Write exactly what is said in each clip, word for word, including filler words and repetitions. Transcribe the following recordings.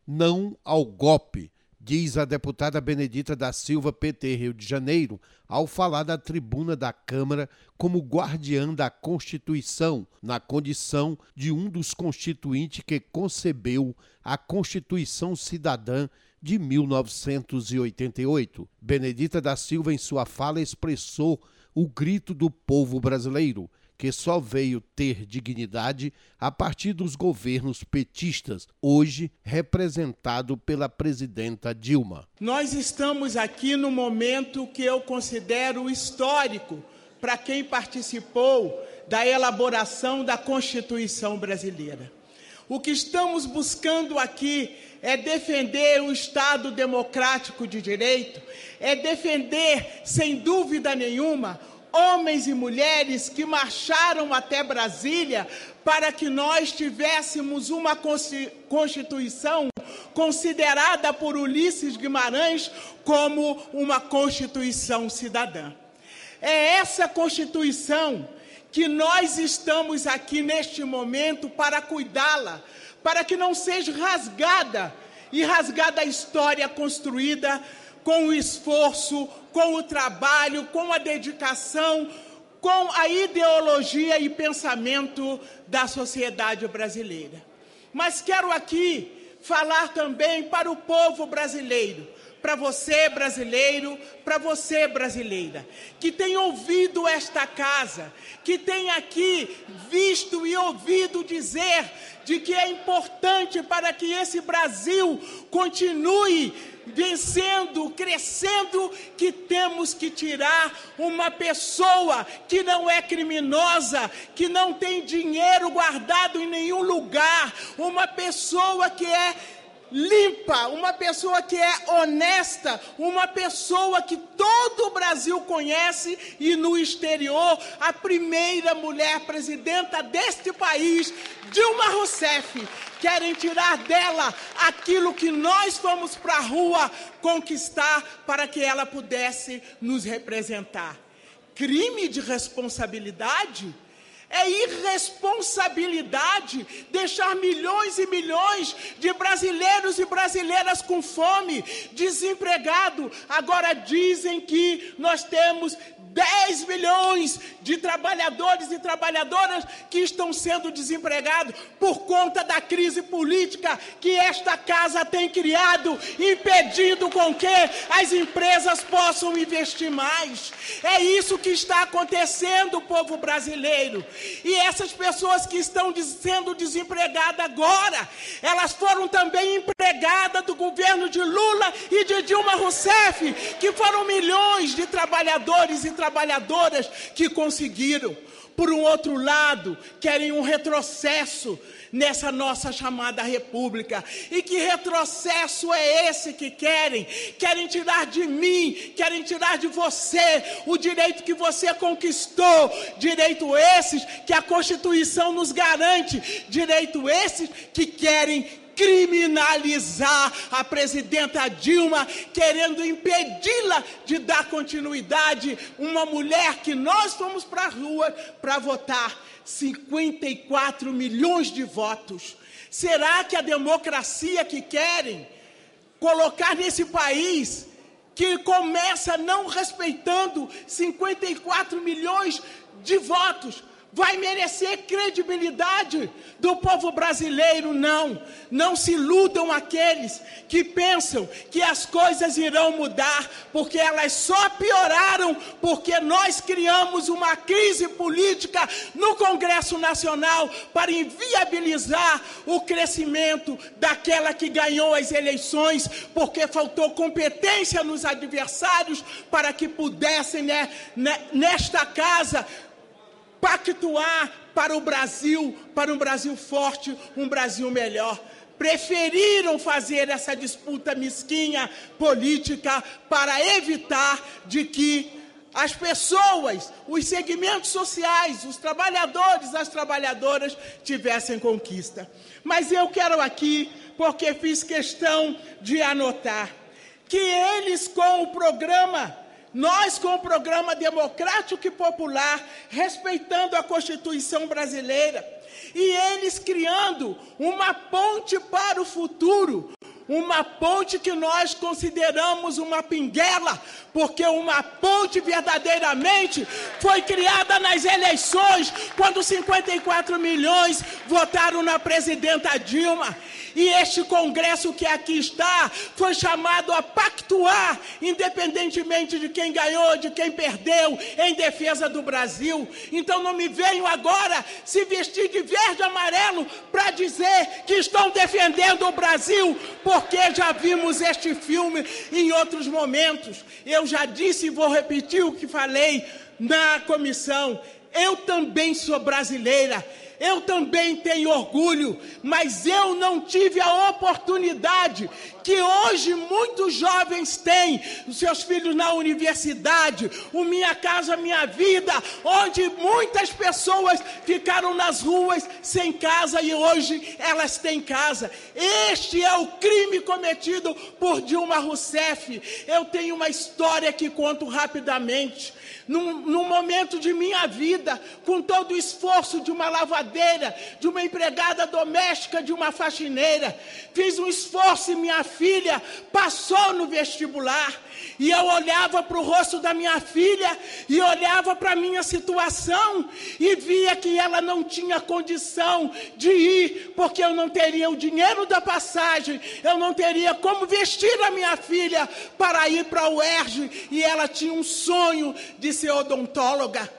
Não ao golpe, diz a deputada Benedita da Silva, P T, Rio de Janeiro, ao falar da tribuna da Câmara como guardiã da Constituição, na condição de um dos constituintes que concebeu a Constituição Cidadã de mil novecentos e oitenta e oito. Benedita da Silva, em sua fala, expressou o grito do povo brasileiro, que só veio ter dignidade a partir dos governos petistas, hoje representado pela presidenta Dilma. Nós estamos aqui no momento que eu considero histórico para quem participou da elaboração da Constituição brasileira. O que estamos buscando aqui é defender o Estado democrático de direito, é defender, sem dúvida nenhuma, homens e mulheres que marcharam até Brasília para que nós tivéssemos uma Constituição considerada por Ulisses Guimarães como uma Constituição cidadã. É essa Constituição que nós estamos aqui neste momento para cuidá-la, para que não seja rasgada, e rasgada a história construída com o esforço, com o trabalho, com a dedicação, com a ideologia e pensamento da sociedade brasileira. Mas quero aqui falar também para o povo brasileiro, para você brasileiro, para você brasileira, que tem ouvido esta casa, que tem aqui visto e ouvido dizer de que é importante para que esse Brasil continue vencendo, crescendo, que temos que tirar uma pessoa que não é criminosa, que não tem dinheiro guardado em nenhum lugar, uma pessoa que é limpa, uma pessoa que é honesta, uma pessoa que todo o Brasil conhece, e no exterior, a primeira mulher presidenta deste país, Dilma Rousseff. Querem tirar dela aquilo que nós fomos para a rua conquistar para que ela pudesse nos representar. Crime de responsabilidade? É irresponsabilidade deixar milhões e milhões de brasileiros e brasileiras com fome, desempregado. Agora dizem que nós temos dez milhões de trabalhadores e trabalhadoras que estão sendo desempregados por conta da crise política que esta casa tem criado, impedindo com que as empresas possam investir mais. É isso que está acontecendo, povo brasileiro. E essas pessoas que estão sendo desempregadas agora, elas foram também empregadas do governo de Lula e de Dilma Rousseff, que foram milhões de trabalhadores e trabalhadoras que conseguiram. Por um outro lado, querem um retrocesso nessa nossa chamada república. E que retrocesso é esse que querem? Querem tirar de mim, querem tirar de você o direito que você conquistou, direito esses que a Constituição nos garante, direito esses que querem criminalizar a presidenta Dilma, querendo impedi-la de dar continuidade, uma mulher que nós fomos para a rua para votar, cinquenta e quatro milhões de votos. Será que a democracia que querem colocar nesse país, que começa não respeitando cinquenta e quatro milhões de votos, vai merecer credibilidade do povo brasileiro? Não. Não se iludam aqueles que pensam que as coisas irão mudar, porque elas só pioraram porque nós criamos uma crise política no Congresso Nacional para inviabilizar o crescimento daquela que ganhou as eleições, porque faltou competência nos adversários para que pudessem, né, nesta casa, pactuar para o Brasil, para um Brasil forte, um Brasil melhor. Preferiram fazer essa disputa mesquinha política para evitar de que as pessoas, os segmentos sociais, os trabalhadores, as trabalhadoras tivessem conquista. Mas eu quero aqui, porque fiz questão de anotar, que eles com o programa Nós, com o programa democrático e popular, respeitando a Constituição brasileira, e eles criando uma ponte para o futuro, uma ponte que nós consideramos uma pinguela, porque uma ponte verdadeiramente foi criada nas eleições, quando cinquenta e quatro milhões votaram na presidenta Dilma. E este Congresso que aqui está foi chamado a pactuar, independentemente de quem ganhou, de quem perdeu, em defesa do Brasil. Então não me venham agora se vestir de verde e amarelo para dizer que estão defendendo o Brasil, porque já vimos este filme em outros momentos. Eu já disse e vou repetir o que falei na comissão. Eu também sou brasileira. Eu também tenho orgulho, mas eu não tive a oportunidade que hoje muitos jovens têm, os seus filhos na universidade, o Minha Casa Minha Vida, onde muitas pessoas ficaram nas ruas sem casa e hoje elas têm casa. Este é o crime cometido por Dilma Rousseff. Eu tenho uma história que conto rapidamente. Num, num momento de minha vida, com todo o esforço de uma lavadeira, de uma empregada doméstica, de uma faxineira, fiz um esforço e minha filha passou no vestibular. E eu olhava para o rosto da minha filha e olhava para a minha situação e via que ela não tinha condição de ir, porque eu não teria o dinheiro da passagem, eu não teria como vestir a minha filha para ir para a U E R J, e ela tinha um sonho de ser odontóloga.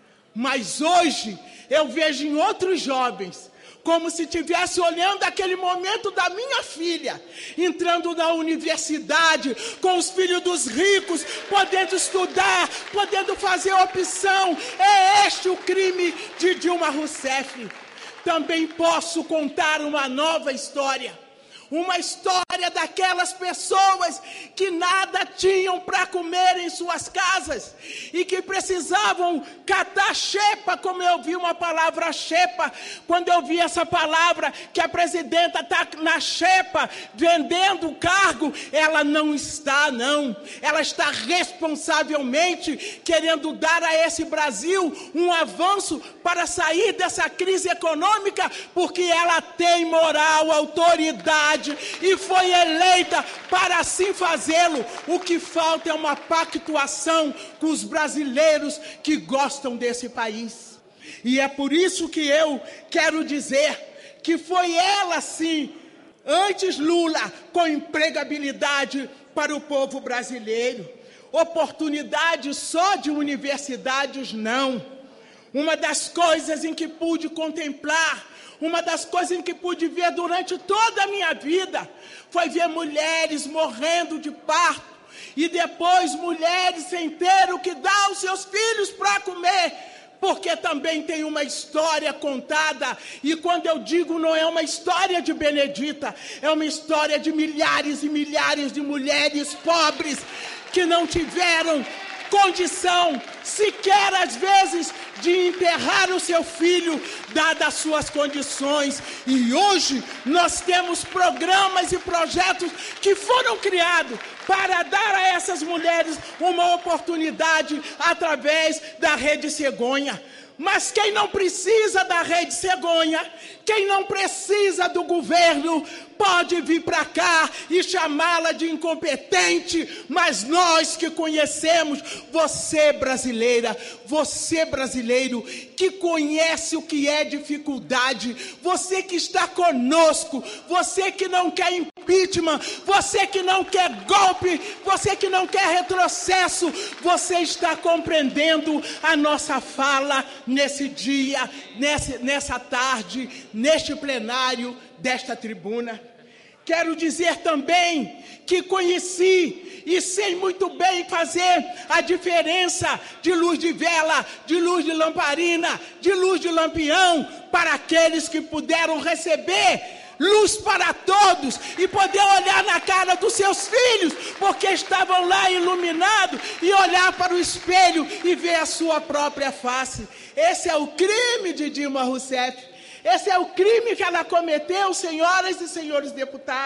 Mas hoje eu vejo em outros jovens, como se estivesse olhando aquele momento da minha filha, entrando na universidade, com os filhos dos ricos, podendo estudar, podendo fazer opção. É este o crime de Dilma Rousseff. Também posso contar uma nova história. Uma história daquelas pessoas que nada tinham para comer em suas casas e que precisavam catar xepa, como eu vi uma palavra xepa, quando eu vi essa palavra que a presidenta está na xepa vendendo o cargo, ela não está não, ela está responsavelmente querendo dar a esse Brasil um avanço para sair dessa crise econômica, porque ela tem moral, autoridade, e foi eleita para assim fazê-lo. O que falta é uma pactuação com os brasileiros que gostam desse país. E é por isso que eu quero dizer que foi ela, sim, antes Lula, com empregabilidade para o povo brasileiro. Oportunidade só de universidades, não. Uma das coisas em que pude contemplar, uma das coisas em que pude ver durante toda a minha vida, foi ver mulheres morrendo de parto, e depois mulheres sem ter o que dar aos seus filhos para comer, porque também tem uma história contada, e quando eu digo não é uma história de Benedita, é uma história de milhares e milhares de mulheres pobres, que não tiveram condição, sequer às vezes, de enterrar o seu filho, dadas as suas condições. E hoje nós temos programas e projetos que foram criados para dar a essas mulheres uma oportunidade através da Rede Cegonha. Mas quem não precisa da Rede Cegonha, quem não precisa do governo, pode vir para cá e chamá-la de incompetente, mas nós que conhecemos, você brasileira, você brasileiro, que conhece o que é dificuldade, você que está conosco, você que não quer impeachment, você que não quer golpe, você que não quer retrocesso, você está compreendendo a nossa fala nesse dia, nessa, nessa tarde, neste plenário desta tribuna. Quero dizer também que conheci e sei muito bem fazer a diferença de luz de vela, de luz de lamparina, de luz de lampião, para aqueles que puderam receber luz para todos e poder olhar na cara dos seus filhos, porque estavam lá iluminados, e olhar para o espelho e ver a sua própria face. Esse é o crime de Dilma Rousseff. Esse é o crime que ela cometeu, senhoras e senhores deputados.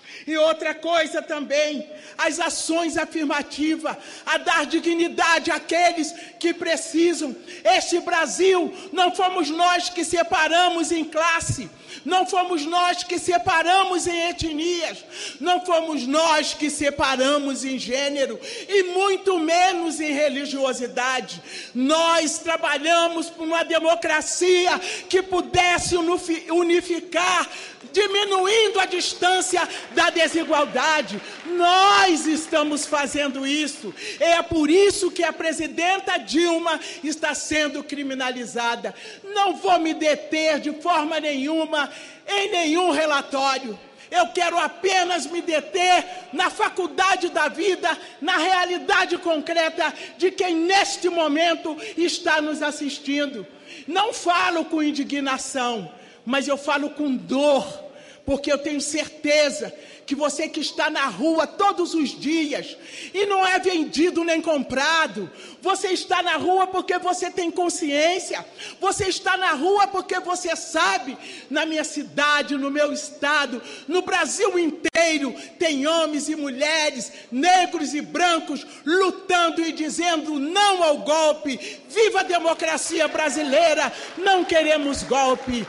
E outra coisa também, as ações afirmativas, a dar dignidade àqueles que precisam. Este Brasil, não fomos nós que separamos em classe, não fomos nós que separamos em etnias, não fomos nós que separamos em gênero, e muito menos em religiosidade. Nós trabalhamos por uma democracia que pudesse unificar, diminuindo a distância da desigualdade. Nós estamos fazendo isso. É por isso que a presidenta Dilma está sendo criminalizada. Não vou me deter de forma nenhuma em nenhum relatório. Eu quero apenas me deter na faculdade da vida, na realidade concreta de quem neste momento está nos assistindo. Não falo com indignação, mas eu falo com dor, porque eu tenho certeza que você que está na rua todos os dias, e não é vendido nem comprado, você está na rua porque você tem consciência, você está na rua porque você sabe, na minha cidade, no meu estado, no Brasil inteiro, tem homens e mulheres, negros e brancos, lutando e dizendo não ao golpe, viva a democracia brasileira, não queremos golpe.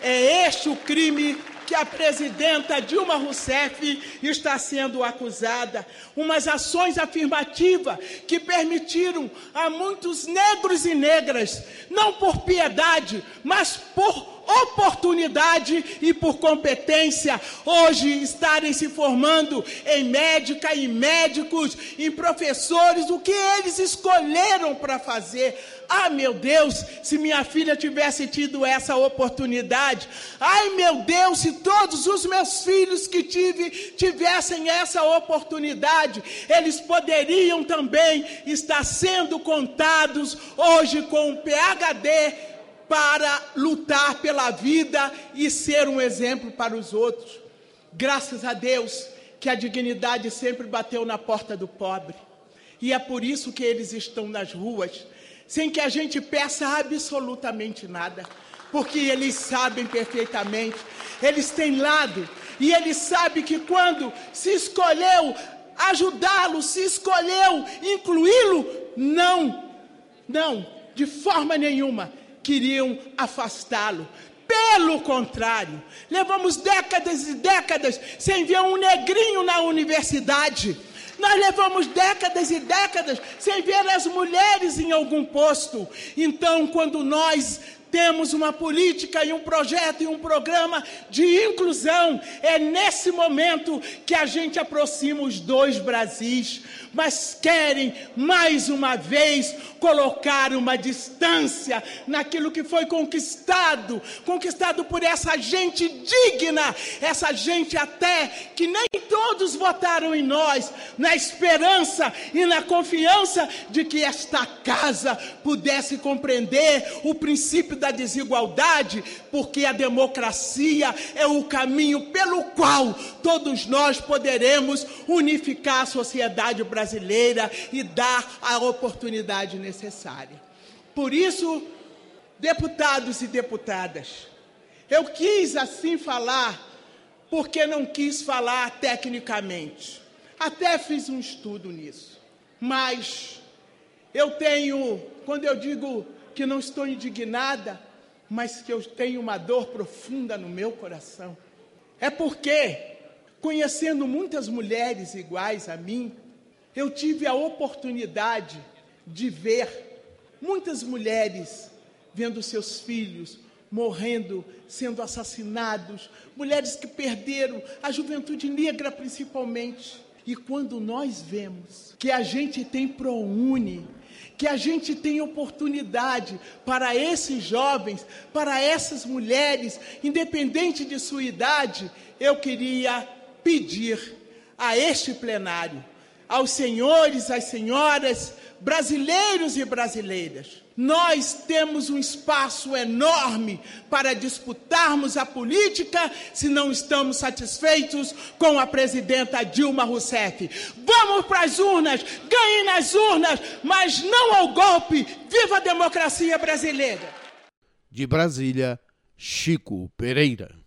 É este o crime que a presidenta Dilma Rousseff está sendo acusada. Umas ações afirmativas que permitiram a muitos negros e negras, não por piedade, mas por oportunidade e por competência, hoje estarem se formando em médica e médicos, em professores, o que eles escolheram para fazer. Ah, meu Deus, se minha filha tivesse tido essa oportunidade. Ai, meu Deus, se todos os meus filhos que tive tivessem essa oportunidade, eles poderiam também estar sendo contados hoje com um P H D para lutar pela vida e ser um exemplo para os outros. Graças a Deus que a dignidade sempre bateu na porta do pobre. E é por isso que eles estão nas ruas, sem que a gente peça absolutamente nada, porque eles sabem perfeitamente, eles têm lado, e eles sabem que quando se escolheu ajudá-lo, se escolheu incluí-lo, não, não, de forma nenhuma, queriam afastá-lo. Pelo contrário, levamos décadas e décadas sem ver um negrinho na universidade. Nós levamos décadas e décadas sem ver as mulheres em algum posto. Então, quando nós temos uma política e um projeto e um programa de inclusão, é nesse momento que a gente aproxima os dois Brasis, mas querem, mais uma vez, colocar uma distância naquilo que foi conquistado, conquistado por essa gente digna, essa gente até que nem todos votaram em nós, na esperança e na confiança de que esta casa pudesse compreender o princípio da desigualdade, porque a democracia é o caminho pelo qual todos nós poderemos unificar a sociedade brasileira e dar a oportunidade necessária. Por isso, deputados e deputadas, eu quis assim falar, porque não quis falar tecnicamente. Até fiz um estudo nisso, mas eu tenho, quando eu digo que não estou indignada, mas que eu tenho uma dor profunda no meu coração, é porque, conhecendo muitas mulheres iguais a mim, eu tive a oportunidade de ver muitas mulheres vendo seus filhos morrendo, sendo assassinados, mulheres que perderam, a juventude negra principalmente. E quando nós vemos que a gente tem ProUni, que a gente tem oportunidade para esses jovens, para essas mulheres, independente de sua idade, eu queria pedir a este plenário, aos senhores, às senhoras, brasileiros e brasileiras, nós temos um espaço enorme para disputarmos a política se não estamos satisfeitos com a presidenta Dilma Rousseff. Vamos para as urnas, ganhem nas urnas, mas não ao golpe. Viva a democracia brasileira! De Brasília, Chico Pereira.